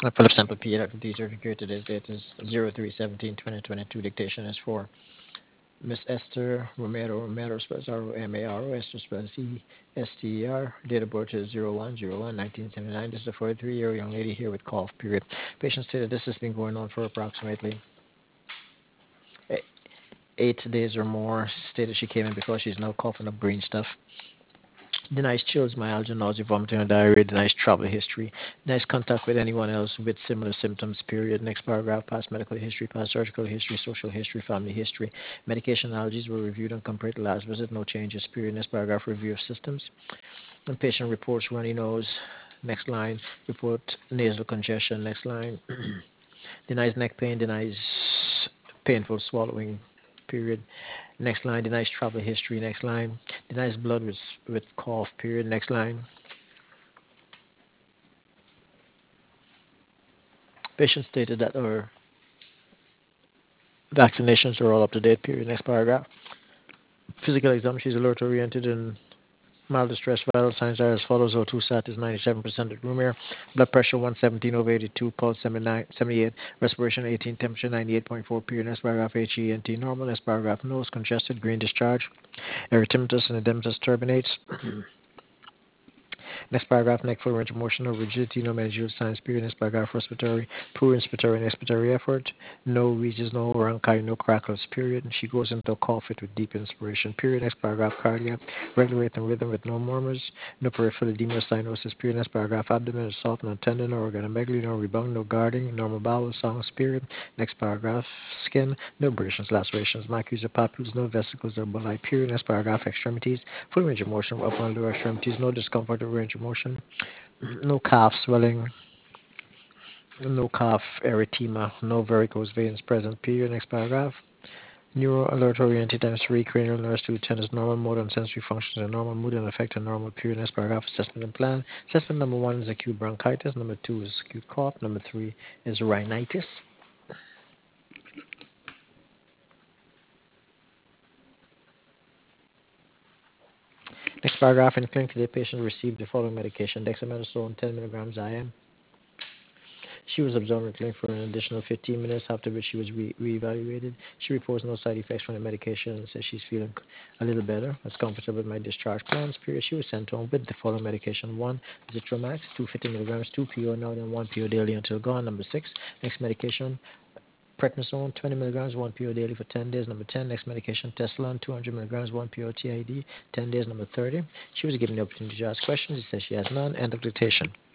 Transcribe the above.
Philip Sample P. Dr. D. Certificate. Today's date is 03/17/2022. Dictation is for Miss Esther Romero. Romero spells R-O-M-A-R-O. Esther spells E-S-T-E-R. Date of birth is 01/01/1979. This is a 43-year young lady here with cough, period. Patient stated this has been going on for approximately 8 days or more. Stated she came in because she's now coughing up green stuff. Denies chills, myalgia, nausea, vomiting, or diarrhea. Denies travel history. Denies contact with anyone else with similar symptoms, period. Next paragraph, past medical history, past surgical history, social history, family history. Medication allergies were reviewed and compared to last visit. No changes, period. Next paragraph, review of systems. And patient reports runny nose. Next line, report nasal congestion. Next line, denies neck pain, denies painful swallowing, period. Next line, denies travel history. Next line, denies blood with cough, period. Next line, patient stated that her vaccinations are all up to date, period. Next paragraph. Physical exam, she's alert oriented and mild distress. Vital signs are as follows: O2 sat is 97% at room air, blood pressure 117/82, pulse 78, respiration 18, temperature 98.4, period. Next paragraph, HENT normal. Next paragraph, nose congested, green discharge, erythematous and edematous turbinates. Next paragraph, neck full range of motion, no rigidity, no managerial signs, period. Next paragraph, respiratory, poor inspiratory and expiratory effort, no wheezes, no bronchi, no crackles, period. And she goes into a cough fit with deep inspiration, period. Next paragraph, cardiac, regular rate and rhythm with no murmurs, no peripheral edema, cyanosis, period. Next paragraph, abdomen is soft, no tendon, no organomegaly, no rebound, no guarding, normal bowel sounds, period. Next paragraph, skin, no abrasions, lacerations, macules or papules, no vesicles or bulli, period. Next paragraph, extremities, full range of motion, upper and lower extremities, no discomfort or range of motion, no calf swelling, no calf erythema, no varicose veins present. Period. Next paragraph. Neuro alert oriented times 3, cranial nerves 2, tennis normal, motor and sensory functions are normal, mood and affect are normal. Period. Next paragraph. Assessment and plan. Assessment number 1 is acute bronchitis. Number 2 is acute cough. Number 3 is rhinitis. Next paragraph. In clinic, the patient received the following medication: dexamethasone 10 milligrams IM. She was observed in clinic for an additional 15 minutes, after which she was reevaluated. She reports no side effects from the medication and says she's feeling a little better. That's comfortable with my discharge plans. Period. She was sent home with the following medication: 1, Zitromax, 250 milligrams, 2 PO now, then 1 PO daily until gone. Number 6, next medication, prednisone, 20 milligrams, 1 PO daily for 10 days. Number 10, next medication, Tessalon, 200 milligrams, 1 PO TID, 10 days. Number 30, she was given the opportunity to ask questions. He says she has none. End of dictation.